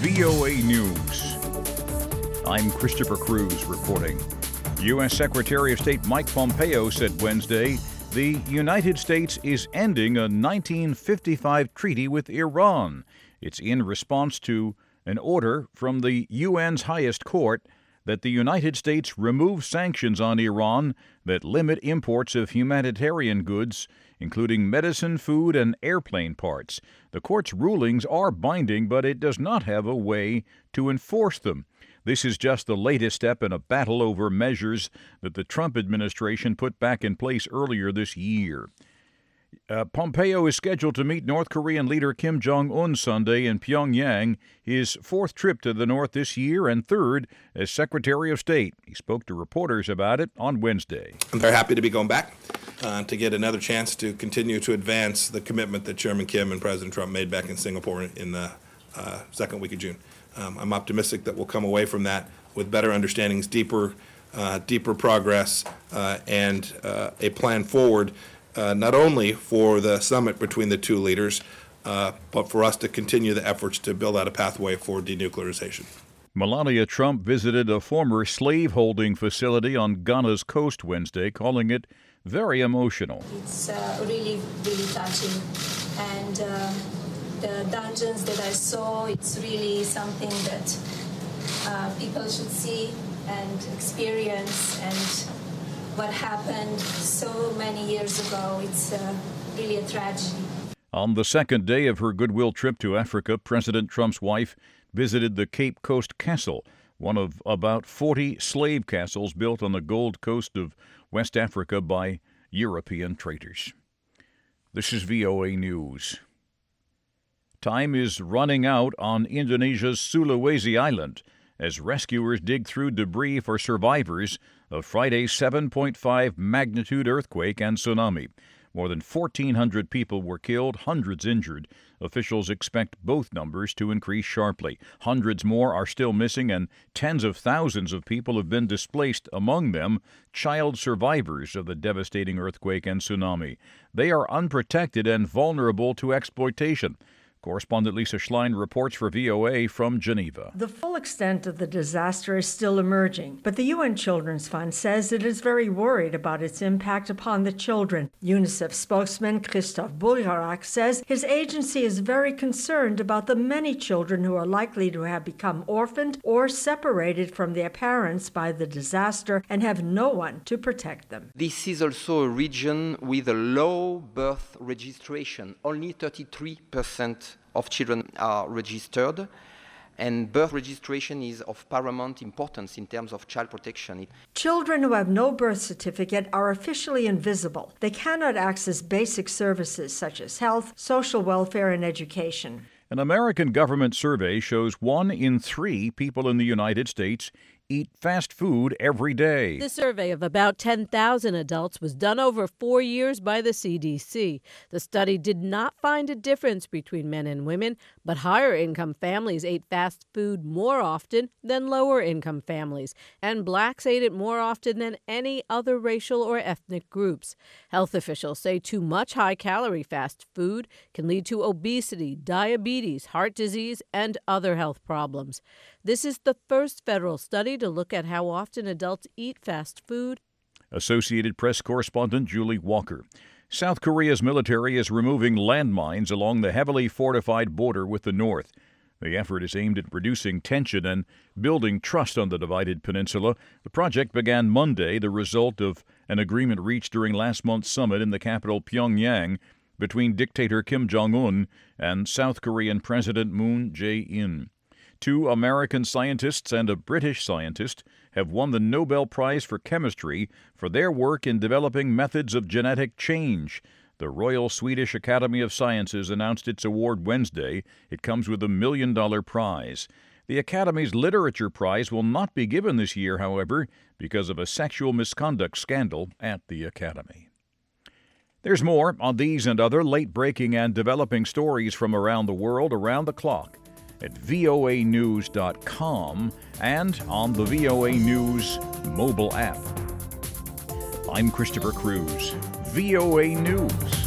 VOA News. I'm Christopher Cruz reporting. U.S. Secretary of State Mike Pompeo said Wednesday the United States is ending a 1955 treaty with Iran. It's in response to an order from the UN's highest court that the United States remove sanctions on Iran that limit imports of humanitarian goods, including medicine, food, and airplane parts. The court's rulings are binding, but it does not have a way to enforce them. This is just the latest step in a battle over measures that the Trump administration put back in place earlier this year. Pompeo is scheduled to meet North Korean leader Kim Jong-un Sunday in Pyongyang, his fourth trip to the North this year and third as Secretary of State. He spoke to reporters about it on Wednesday. I'm very happy to be going back to get another chance to continue to advance the commitment that Chairman Kim and President Trump made back in Singapore in the second week of June. I'm optimistic that we'll come away from that with better understandings, deeper progress, and a plan forward, not only for the summit between the two leaders, but for us to continue the efforts to build out a pathway for denuclearization. Melania Trump visited a former slave-holding facility on Ghana's coast Wednesday, calling it very emotional. It's really, really touching. And the dungeons that I saw, it's really something that people should see and experience. And what happened so many years ago, it's really a tragedy. On the second day of her goodwill trip to Africa, President Trump's wife visited the Cape Coast Castle, one of about 40 slave castles built on the Gold Coast of West Africa by European traders. This is VOA News. Time is running out on Indonesia's Sulawesi Island as rescuers dig through debris for survivors of Friday's 7.5 magnitude earthquake and tsunami. More than 1,400 people were killed, hundreds injured. Officials expect both numbers to increase sharply. Hundreds more are still missing, and tens of thousands of people have been displaced, among them child survivors of the devastating earthquake and tsunami. They are unprotected and vulnerable to exploitation. Correspondent Lisa Schlein reports for VOA from Geneva. The full extent of the disaster is still emerging, but the UN Children's Fund says it is very worried about its impact upon the children. UNICEF spokesman Christophe Boulgarak says his agency is very concerned about the many children who are likely to have become orphaned or separated from their parents by the disaster and have no one to protect them. This is also a region with a low birth registration. Only 33% of children are registered, and birth registration is of paramount importance in terms of child protection. Children who have no birth certificate are officially invisible. They cannot access basic services such as health, social welfare, and education. An American government survey shows 1 in 3 people in the United States eat fast food every day. The survey of about 10,000 adults was done over 4 years by the CDC. The study did not find a difference between men and women, but higher income families ate fast food more often than lower income families, and blacks ate it more often than any other racial or ethnic groups. Health officials say too much high-calorie fast food can lead to obesity, diabetes, heart disease, and other health problems. This is the first federal study to look at how often adults eat fast food. Associated Press correspondent Julie Walker. South Korea's military is removing landmines along the heavily fortified border with the north. The effort is aimed at reducing tension and building trust on the divided peninsula. The project began Monday, the result of an agreement reached during last month's summit in the capital Pyongyang between dictator Kim Jong-un and South Korean President Moon Jae-in. 2 American scientists and a British scientist have won the Nobel Prize for Chemistry for their work in developing methods of genetic change. The Royal Swedish Academy of Sciences announced its award Wednesday. It comes with a $1 million prize. The Academy's Literature Prize will not be given this year, however, because of a sexual misconduct scandal at the Academy. There's more on these and other late-breaking and developing stories from around the world around the clock at voanews.com and on the VOA News mobile app. I'm Christopher Cruz, VOA News.